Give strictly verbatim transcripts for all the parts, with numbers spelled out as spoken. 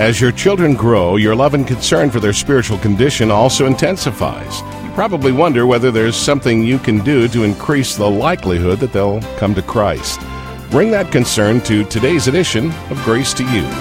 As your children grow, your love and concern for their spiritual condition also intensifies. You probably wonder whether there's something you can do to increase the likelihood that they'll come to Christ. Bring that concern to today's edition of Grace to You.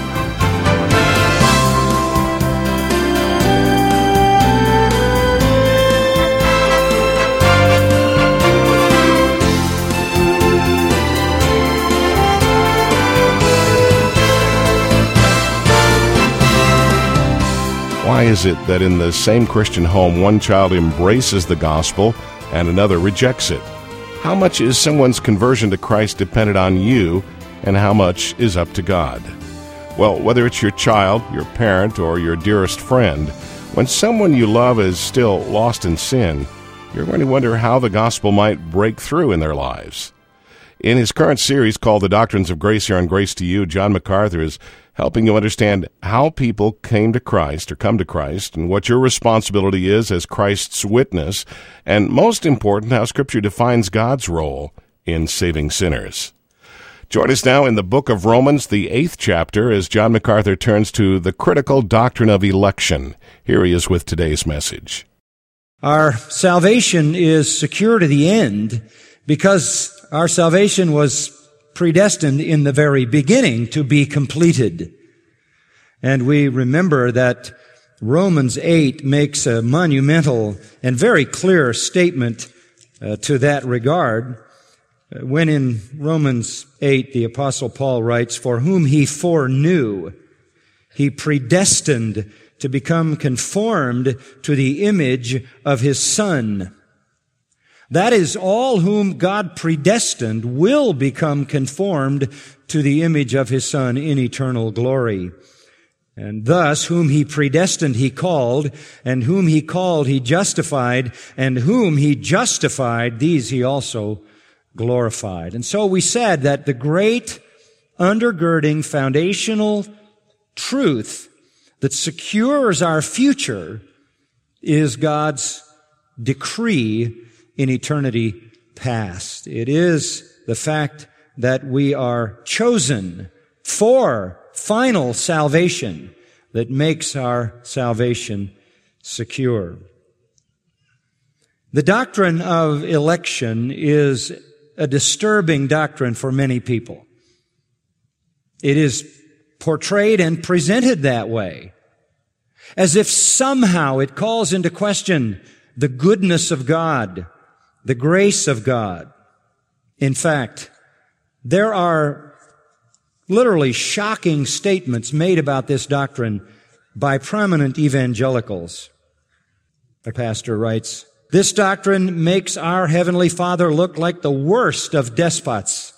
Why is it that in the same Christian home, one child embraces the gospel and another rejects it? How much is someone's conversion to Christ dependent on you, and how much is up to God? Well, whether it's your child, your parent, or your dearest friend, when someone you love is still lost in sin, you're going to wonder how the gospel might break through in their lives. In his current series called The Doctrines of Grace here on Grace to You, John MacArthur is helping you understand how people came to Christ or come to Christ and what your responsibility is as Christ's witness, and most important, how Scripture defines God's role in saving sinners. Join us now in the book of Romans, the eighth chapter, as John MacArthur turns to the critical doctrine of election. Here he is with today's message. Our salvation is secure to the end because our salvation was predestined in the very beginning to be completed. And we remember that Romans eight makes a monumental and very clear statement uh, to that regard. Uh, when in Romans eight, the Apostle Paul writes, "For whom he foreknew, he predestined to become conformed to the image of his Son." That is, all whom God predestined will become conformed to the image of his Son in eternal glory. And thus, whom he predestined, he called, and whom he called, he justified, and whom he justified, these he also glorified. And so we said that the great undergirding foundational truth that secures our future is God's decree in eternity past. It is the fact that we are chosen for final salvation that makes our salvation secure. The doctrine of election is a disturbing doctrine for many people. It is portrayed and presented that way, as if somehow it calls into question the goodness of God, the grace of God. In fact, there are literally shocking statements made about this doctrine by prominent evangelicals. A pastor writes, "This doctrine makes our Heavenly Father look like the worst of despots."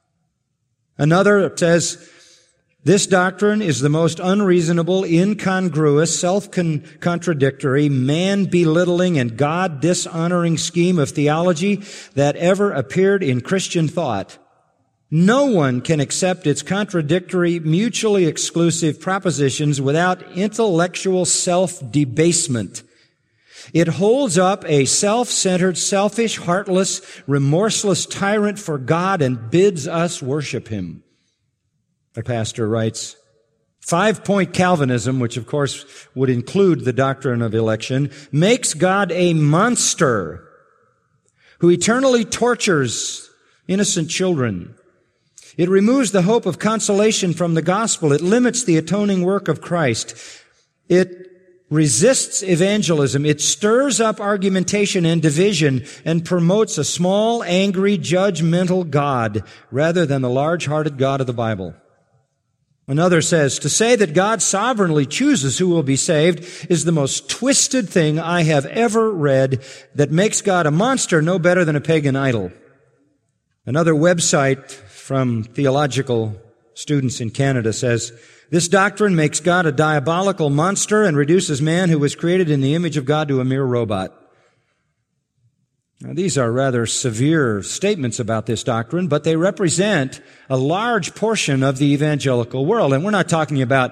Another says, "This doctrine is the most unreasonable, incongruous, self-contradictory, man-belittling, and God-dishonoring scheme of theology that ever appeared in Christian thought. No one can accept its contradictory, mutually exclusive propositions without intellectual self-debasement. It holds up a self-centered, selfish, heartless, remorseless tyrant for God and bids us worship him." A pastor writes, "Five-point Calvinism, which of course would include the doctrine of election, makes God a monster who eternally tortures innocent children. It removes the hope of consolation from the gospel. It limits the atoning work of Christ. It resists evangelism. It stirs up argumentation and division and promotes a small, angry, judgmental God rather than the large-hearted God of the Bible." Another says, "To say that God sovereignly chooses who will be saved is the most twisted thing I have ever read that makes God a monster no better than a pagan idol." Another website from theological students in Canada says, "This doctrine makes God a diabolical monster and reduces man who was created in the image of God to a mere robot." Now, these are rather severe statements about this doctrine, but they represent a large portion of the evangelical world. And we're not talking about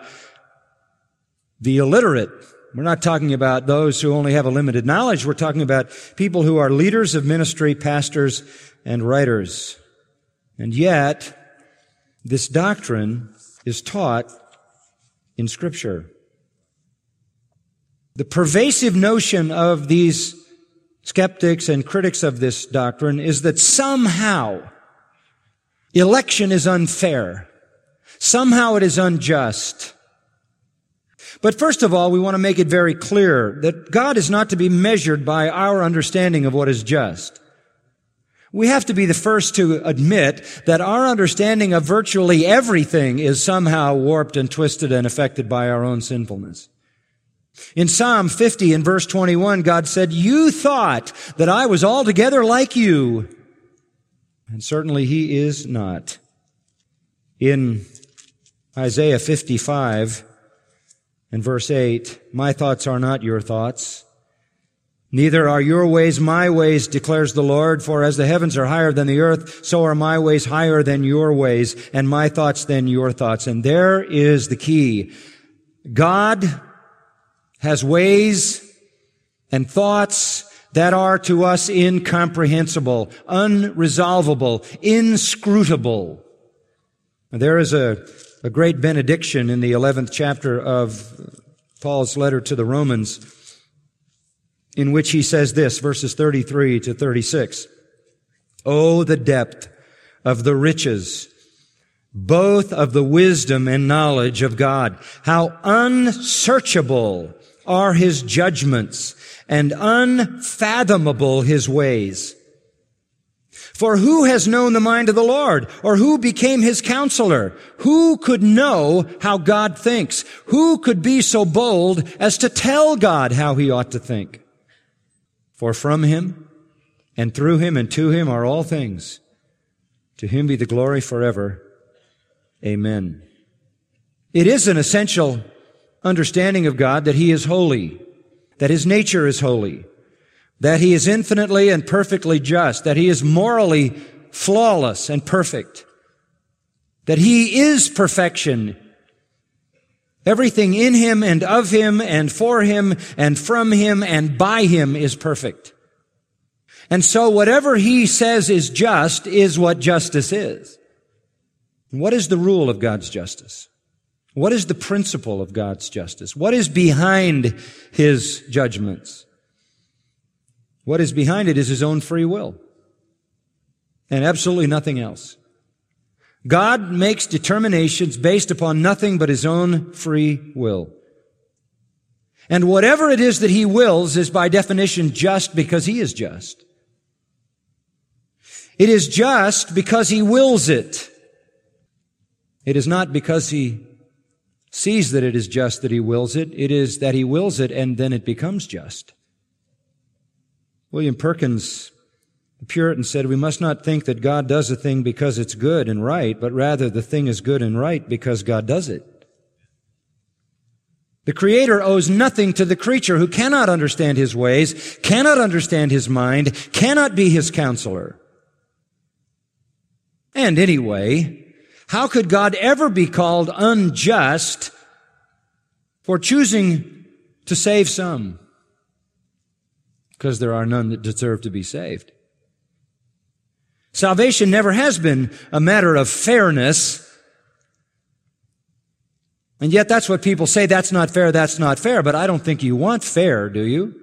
the illiterate. We're not talking about those who only have a limited knowledge. We're talking about people who are leaders of ministry, pastors, and writers. And yet, this doctrine is taught in Scripture. The pervasive notion of these skeptics and critics of this doctrine is that somehow election is unfair. Somehow it is unjust. But first of all, we want to make it very clear that God is not to be measured by our understanding of what is just. We have to be the first to admit that our understanding of virtually everything is somehow warped and twisted and affected by our own sinfulness. In Psalm fifty and verse twenty-one, God said, "You thought that I was altogether like you." And certainly He is not. In Isaiah fifty-five and verse eight, "My thoughts are not your thoughts, neither are your ways my ways, declares the Lord. For as the heavens are higher than the earth, so are my ways higher than your ways, and my thoughts than your thoughts." And there is the key. God has ways and thoughts that are to us incomprehensible, unresolvable, inscrutable. There is a, a great benediction in the eleventh chapter of Paul's letter to the Romans, in which he says this, verses thirty-three to thirty-six. "Oh, the depth of the riches, both of the wisdom and knowledge of God! How unsearchable are His judgments, and unfathomable His ways. For who has known the mind of the Lord, or who became His counselor? Who could know how God thinks? Who could be so bold as to tell God how He ought to think? For from Him, and through Him, and to Him are all things. To Him be the glory forever. Amen." It is an essential understanding of God that He is holy, that His nature is holy, that He is infinitely and perfectly just, that He is morally flawless and perfect, that He is perfection. Everything in Him and of Him and for Him and from Him and by Him is perfect. And so whatever He says is just is what justice is. What is the rule of God's justice? What is the principle of God's justice? What is behind His judgments? What is behind it is His own free will, and absolutely nothing else. God makes determinations based upon nothing but His own free will. And whatever it is that He wills is by definition just because He is just. It is just because He wills it. It is not because He sees that it is just that He wills it. It is that He wills it and then it becomes just. William Perkins, the Puritan, said, "We must not think that God does a thing because it's good and right, but rather the thing is good and right because God does it." The Creator owes nothing to the creature who cannot understand His ways, cannot understand His mind, cannot be His counselor. And anyway, how could God ever be called unjust for choosing to save some? Because there are none that deserve to be saved. Salvation never has been a matter of fairness. And yet that's what people say, that's not fair, that's not fair. But I don't think you want fair, do you?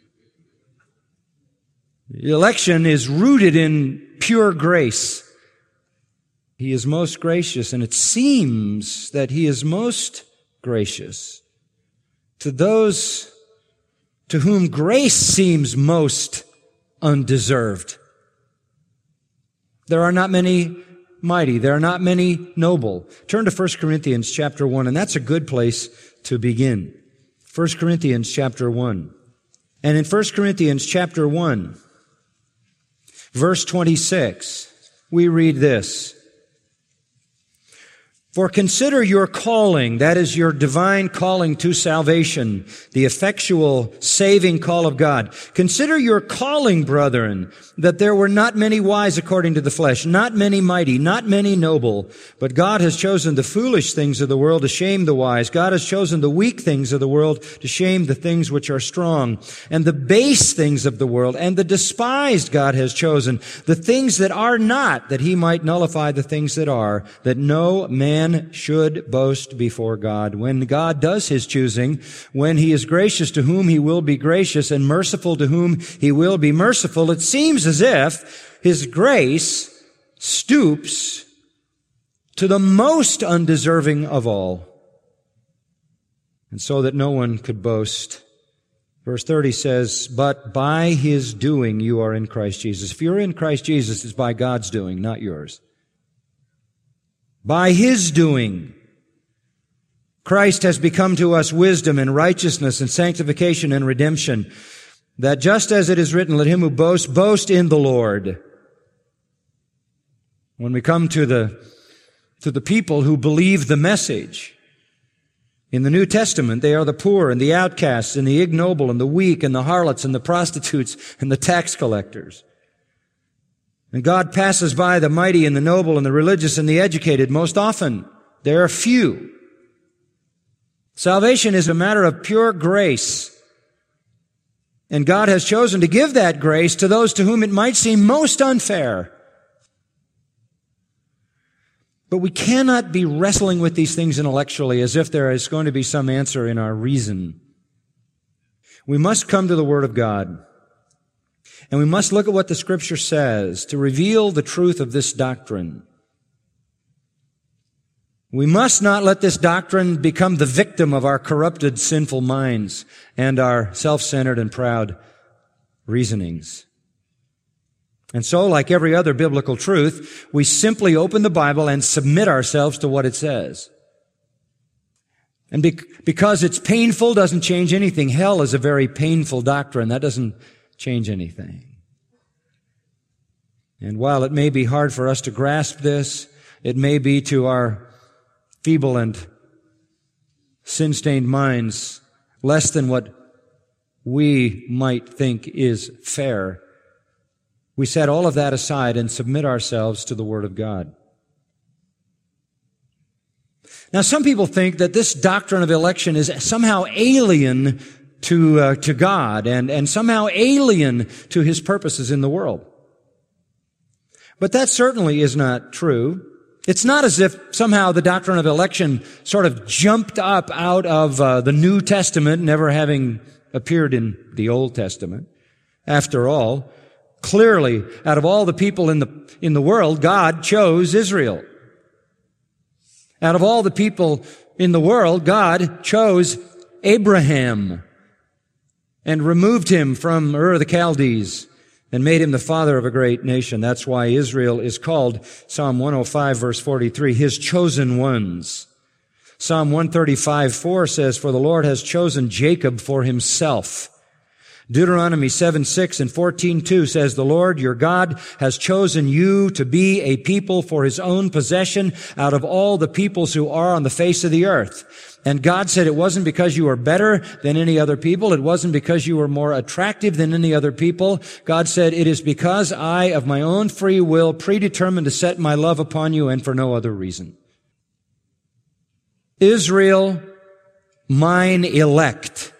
The election is rooted in pure grace. He is most gracious, and it seems that He is most gracious to those to whom grace seems most undeserved. There are not many mighty. There are not many noble. Turn to First Corinthians chapter one, and that's a good place to begin. First Corinthians chapter one. And in First Corinthians chapter one, verse twenty-six, we read this. "For consider your calling," that is your divine calling to salvation, the effectual saving call of God. "Consider your calling, brethren, that there were not many wise according to the flesh, not many mighty, not many noble. But God has chosen the foolish things of the world to shame the wise. God has chosen the weak things of the world to shame the things which are strong. And the base things of the world and the despised God has chosen, the things that are not, that He might nullify the things that are, that no man man should boast before God. When God does his choosing, when he is gracious to whom he will be gracious and merciful to whom he will be merciful, it seems as if his grace stoops to the most undeserving of all, and so that no one could boast. Verse thirty says, but by his doing you are in Christ Jesus. If you're in Christ Jesus, it's by God's doing, not yours. By his doing, Christ has become to us wisdom and righteousness and sanctification and redemption, that just as it is written, let him who boasts, boast in the Lord. When we come to the, to the people who believe the message, in the New Testament, they are the poor and the outcasts and the ignoble and the weak and the harlots and the prostitutes and the tax collectors. And God passes by the mighty and the noble and the religious and the educated most often. There are few. Salvation is a matter of pure grace. And God has chosen to give that grace to those to whom it might seem most unfair. But we cannot be wrestling with these things intellectually as if there is going to be some answer in our reason. We must come to the Word of God. And we must look at what the Scripture says to reveal the truth of this doctrine. We must not let this doctrine become the victim of our corrupted, sinful minds and our self-centered and proud reasonings. And so, like every other biblical truth, we simply open the Bible and submit ourselves to what it says. And be- because it's painful doesn't change anything. Hell is a very painful doctrine. That doesn't change anything. And while it may be hard for us to grasp this, it may be to our feeble and sin-stained minds less than what we might think is fair. We set all of that aside and submit ourselves to the Word of God. Now, some people think that this doctrine of election is somehow alien to uh, to God and, and somehow alien to His purposes in the world. But that certainly is not true. It's not as if somehow the doctrine of election sort of jumped up out of uh, the New Testament, never having appeared in the Old Testament. After all, clearly, out of all the people in the, in the world, God chose Israel. Out of all the people in the world, God chose Abraham and removed him from Ur of the Chaldees and made him the father of a great nation. That's why Israel is called, Psalm one oh five, verse forty-three, His chosen ones. Psalm one thirty-five, four says, for the Lord has chosen Jacob for Himself. Deuteronomy seven six and fourteen two says, the Lord your God has chosen you to be a people for His own possession out of all the peoples who are on the face of the earth. And God said it wasn't because you were better than any other people. It wasn't because you were more attractive than any other people. God said, it is because I, of my own free will, predetermined to set my love upon you and for no other reason. Israel, mine elect,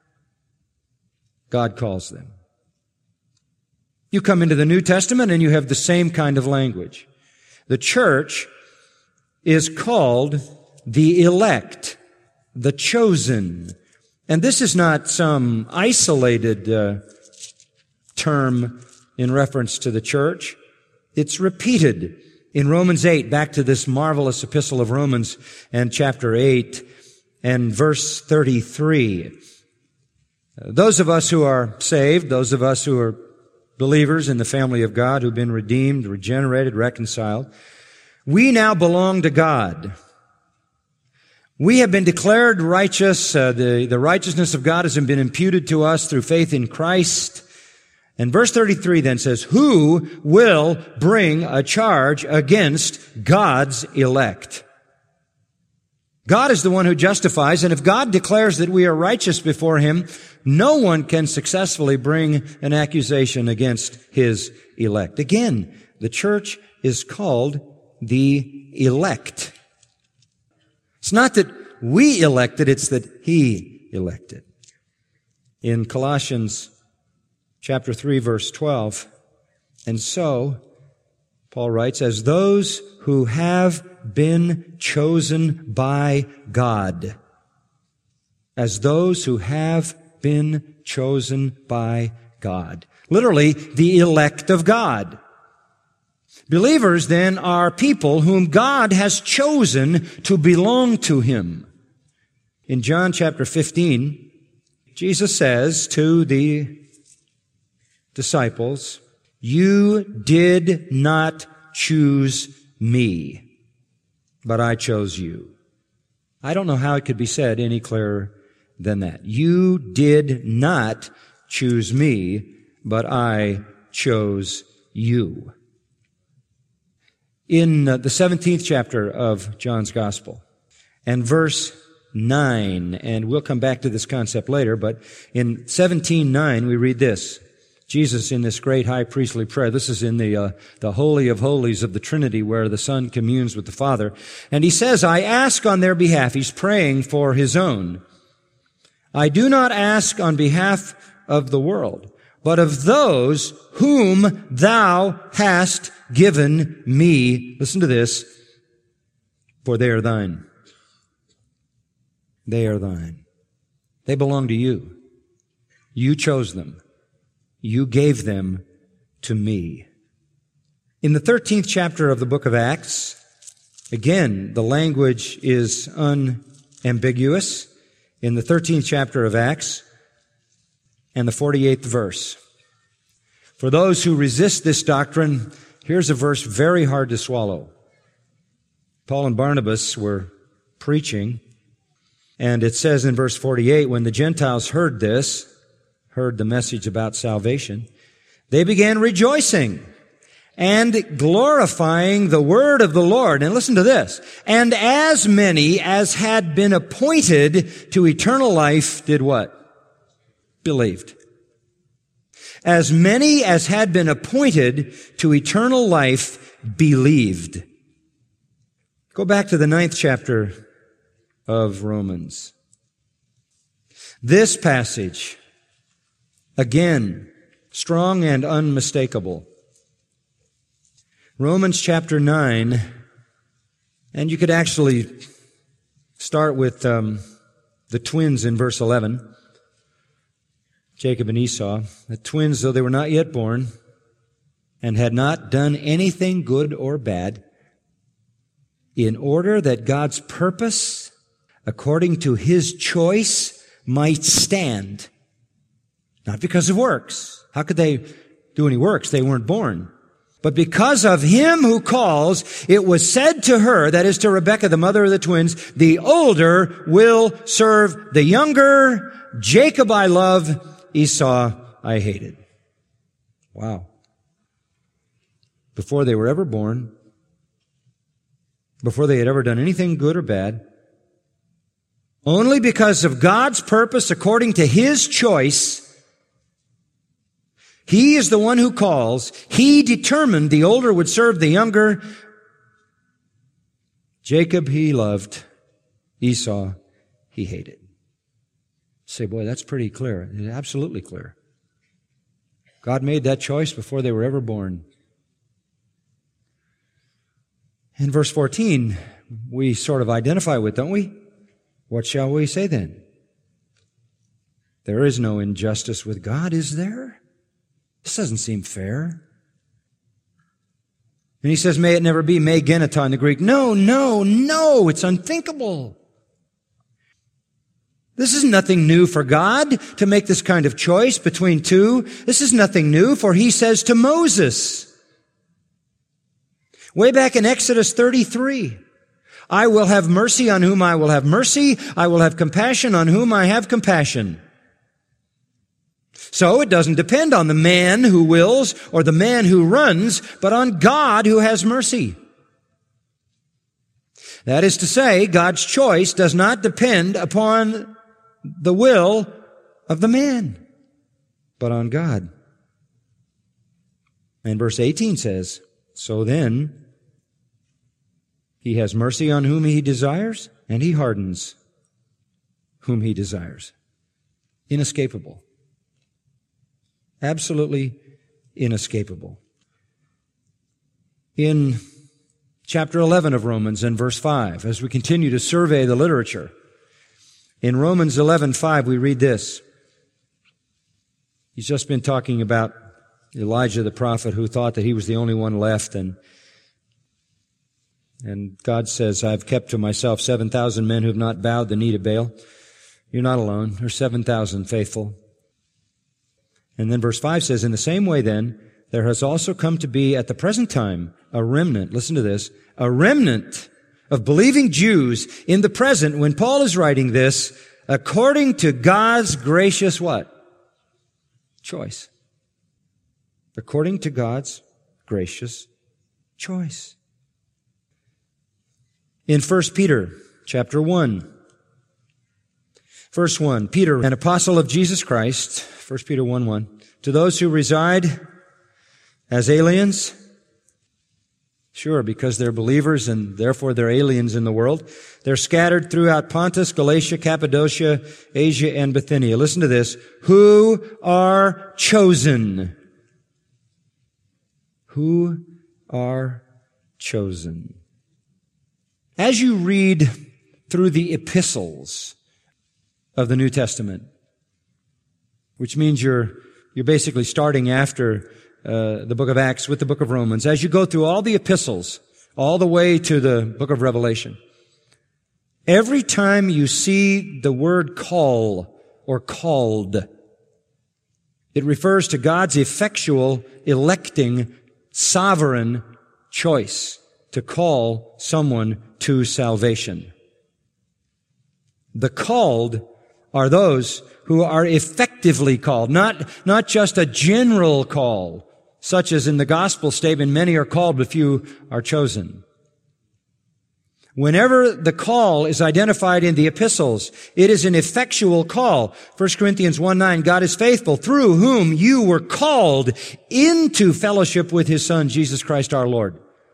God calls them. You come into the New Testament and you have the same kind of language. The church is called the elect, the chosen. And this is not some isolated uh, term in reference to the church. It's repeated in Romans eight, back to this marvelous epistle of Romans and chapter eight and verse thirty-three. Those of us who are saved, those of us who are believers in the family of God, who've been redeemed, regenerated, reconciled, we now belong to God. We have been declared righteous. Uh, the, the righteousness of God has been imputed to us through faith in Christ. And verse thirty-three then says, who will bring a charge against God's elect? God is the one who justifies, and if God declares that we are righteous before Him, no one can successfully bring an accusation against His elect. Again, the church is called the elect. It's not that we elected, it's that He elected. In Colossians chapter three, verse twelve, and so, Paul writes, as those who have been chosen by God. As those who have been chosen by God. Literally, the elect of God. Believers, then, are people whom God has chosen to belong to Him. In John chapter fifteen, Jesus says to the disciples, "You did not choose me, but I chose you." I don't know how it could be said any clearer than that. You did not choose me, but I chose you. In uh, the seventeenth chapter of John's Gospel, and verse nine, and we'll come back to this concept later, but in seventeen nine we read this. Jesus in this great high priestly prayer, this is in the uh, the Holy of Holies of the Trinity where the Son communes with the Father, and He says, "I ask on their behalf." He's praying for His own. "I do not ask on behalf of the world, but of those whom Thou hast given me." Listen to this. "For they are Thine." They are Thine. They belong to You. You chose them. You gave them to Me. In the thirteenth chapter of the book of Acts, again, the language is unambiguous. In the thirteenth chapter of Acts and the forty-eighth verse. For those who resist this doctrine, here's a verse very hard to swallow. Paul and Barnabas were preaching, and it says in verse forty-eight, when the Gentiles heard this, heard the message about salvation, they began rejoicing and glorifying the word of the Lord. And listen to this. And as many as had been appointed to eternal life did what? Believed. As many as had been appointed to eternal life believed. Go back to the ninth chapter of Romans. This passage, again, strong and unmistakable. Romans chapter nine, and you could actually start with um, the twins in verse eleven. Jacob and Esau, the twins, though they were not yet born and had not done anything good or bad, in order that God's purpose, according to His choice, might stand. Not because of works. How could they do any works? They weren't born. But because of Him who calls, it was said to her, that is to Rebekah, the mother of the twins, the older will serve the younger. Jacob I love, Esau I hated. Wow. Before they were ever born, before they had ever done anything good or bad, only because of God's purpose according to His choice, He is the one who calls. He determined the older would serve the younger. Jacob He loved. Esau He hated. Say, boy, that's pretty clear. It's absolutely clear. God made that choice before they were ever born. In verse fourteen, we sort of identify with, don't we? What shall we say then? There is no injustice with God, is there? This doesn't seem fair. And he says, may it never be, me genetai in the Greek. No, no, no, it's unthinkable. This is nothing new for God to make this kind of choice between two. This is nothing new, for He says to Moses, way back in Exodus thirty-three, I will have mercy on whom I will have mercy. I will have compassion on whom I have compassion. So it doesn't depend on the man who wills or the man who runs, but on God who has mercy. That is to say, God's choice does not depend upon the will of the man, but on God. And verse eighteen says, so then, He has mercy on whom He desires, and He hardens whom He desires. Inescapable. Absolutely inescapable. In chapter eleven of Romans and verse five, as we continue to survey the literature. In Romans eleven five, we read this. He's just been talking about Elijah the prophet who thought that he was the only one left, and and God says, I've kept to myself seven thousand men who have not bowed the knee to Baal. You're not alone. There's seven thousand faithful. And then verse five says, in the same way then, there has also come to be at the present time a remnant, listen to this, a remnant of believing Jews in the present when Paul is writing this, according to God's gracious what? Choice. According to God's gracious choice. In First Peter chapter one, verse one, Peter, an apostle of Jesus Christ, First Peter one one, to those who reside as aliens, sure, because they're believers and therefore they're aliens in the world. They're scattered throughout Pontus, Galatia, Cappadocia, Asia, and Bithynia. Listen to this. Who are chosen. Who are chosen. As you read through the epistles of the New Testament, which means you're, you're basically starting after Uh, the book of Acts with the book of Romans, as you go through all the epistles, all the way to the book of Revelation, every time you see the word call or called, it refers to God's effectual, electing, sovereign choice to call someone to salvation. The called are those who are effectively called, not, not just a general call, such as in the gospel statement, many are called, but few are chosen. Whenever the call is identified in the epistles, it is an effectual call. First Corinthians one nine, God is faithful, through whom you were called into fellowship with His Son, Jesus Christ our Lord.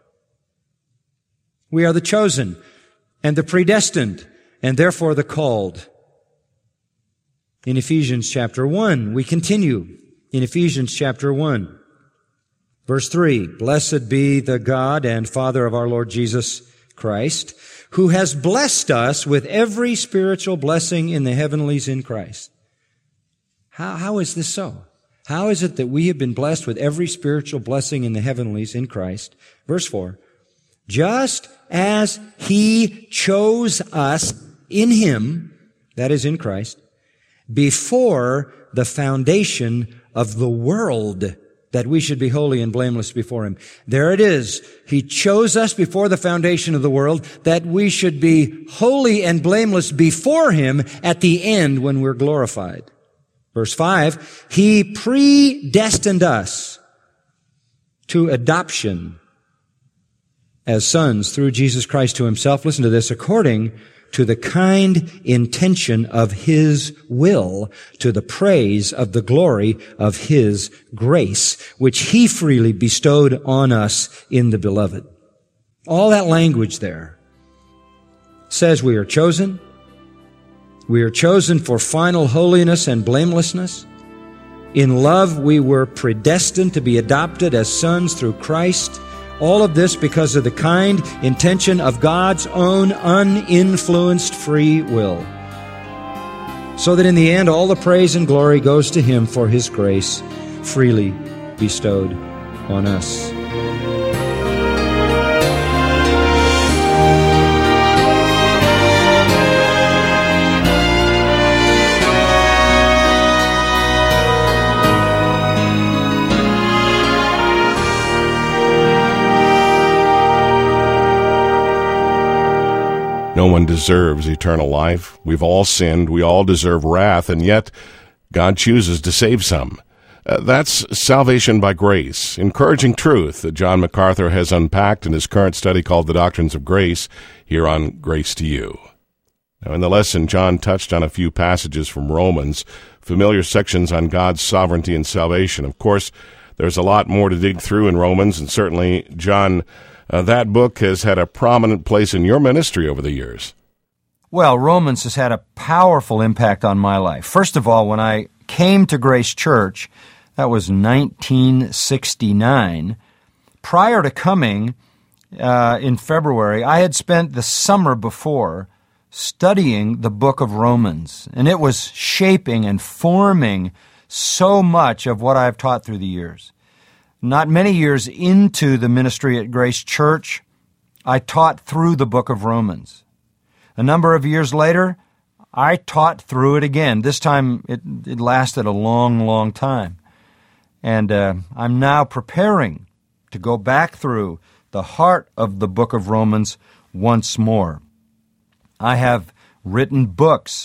We are the chosen and the predestined and therefore the called. In Ephesians chapter one, we continue in Ephesians chapter one. Verse three, blessed be the God and Father of our Lord Jesus Christ, who has blessed us with every spiritual blessing in the heavenlies in Christ. How, how is this so? How is it that we have been blessed with every spiritual blessing in the heavenlies in Christ? Verse four, just as He chose us in Him, that is in Christ, before the foundation of the world, that we should be holy and blameless before Him. There it is. He chose us before the foundation of the world that we should be holy and blameless before Him at the end when we're glorified. Verse five, He predestined us to adoption as sons through Jesus Christ to Himself. Listen to this, according to the kind intention of His will, to the praise of the glory of His grace, which He freely bestowed on us in the Beloved. All that language there says we are chosen. We are chosen for final holiness and blamelessness. In love, we were predestined to be adopted as sons through Christ. All of this because of the kind intention of God's own uninfluenced free will. So that in the end, all the praise and glory goes to Him for His grace freely bestowed on us. No one deserves eternal life. We've all sinned. We all deserve wrath, and yet God chooses to save some. Uh, that's salvation by grace, encouraging truth that John MacArthur has unpacked in his current study called The Doctrines of Grace, here on Grace to You. Now, in the lesson, John touched on a few passages from Romans, familiar sections on God's sovereignty and salvation. Of course, there's a lot more to dig through in Romans, and certainly, John, Uh, that book has had a prominent place in your ministry over the years. Well, Romans has had a powerful impact on my life. First of all, when I came to Grace Church, that was nineteen sixty-nine. Prior to coming, uh, in February, I had spent the summer before studying the book of Romans, and it was shaping and forming so much of what I've taught through the years. Not many years into the ministry at Grace Church, I taught through the book of Romans. A number of years later, I taught through it again. This time it, it lasted a long, long time. And uh, I'm now preparing to go back through the heart of the book of Romans once more. I have written books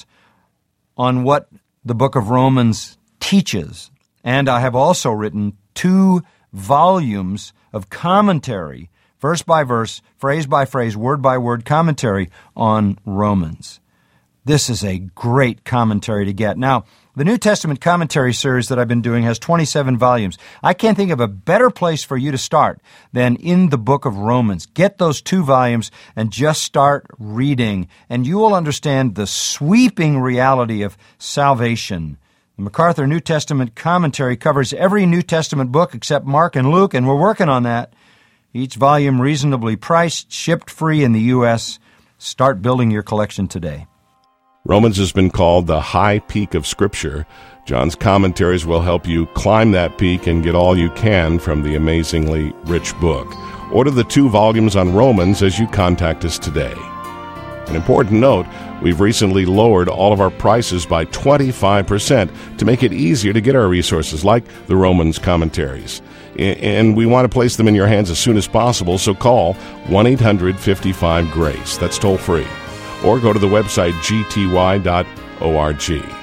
on what the book of Romans teaches, and I have also written two volumes of commentary, verse by verse, phrase by phrase, word by word commentary on Romans. This is a great commentary to get. Now, the New Testament commentary series that I've been doing has twenty-seven volumes. I can't think of a better place for you to start than in the book of Romans. Get those two volumes and just start reading, and you will understand the sweeping reality of salvation. The MacArthur New Testament commentary covers every New Testament book except Mark and Luke, and we're working on that. Each volume reasonably priced, shipped free in the U S Start building your collection today. Romans has been called the high peak of Scripture. John's commentaries will help you climb that peak and get all you can from the amazingly rich book. Order the two volumes on Romans as you contact us today. An important note, we've recently lowered all of our prices by twenty-five percent to make it easier to get our resources like the Romans commentaries. And we want to place them in your hands as soon as possible, so call one eight hundred fifty-five GRACE. That's toll free. Or go to the website g t y dot org.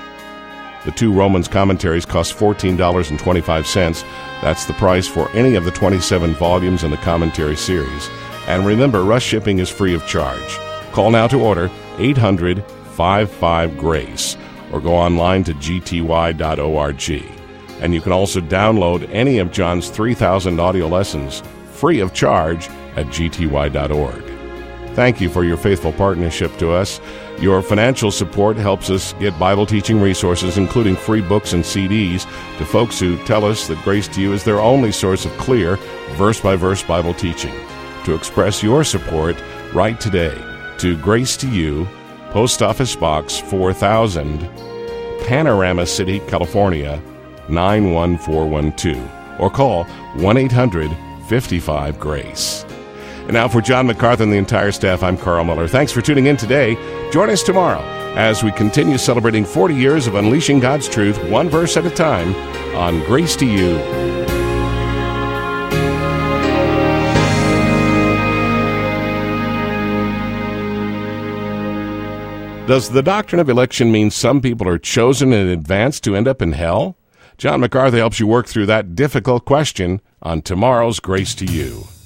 The two Romans commentaries cost fourteen dollars and twenty-five cents. That's the price for any of the twenty-seven volumes in the commentary series. And remember, rush shipping is free of charge. Call now to order eight hundred fifty-five GRACE or go online to g t y dot org. And you can also download any of John's three thousand audio lessons free of charge at g t y dot org. Thank you for your faithful partnership to us. Your financial support helps us get Bible teaching resources, including free books and C Ds, to folks who tell us that Grace to You is their only source of clear, verse-by-verse Bible teaching. To express your support, write today to Grace to You, Post Office Box four thousand, Panorama City, California, nine one four one two, or call one eight hundred fifty-five GRACE. And now for John MacArthur and the entire staff, I'm Carl Miller. Thanks for tuning in today. Join us tomorrow as we continue celebrating forty years of unleashing God's truth, one verse at a time, on Grace to You. Does the doctrine of election mean some people are chosen in advance to end up in hell? John MacArthur helps you work through that difficult question on tomorrow's Grace to You.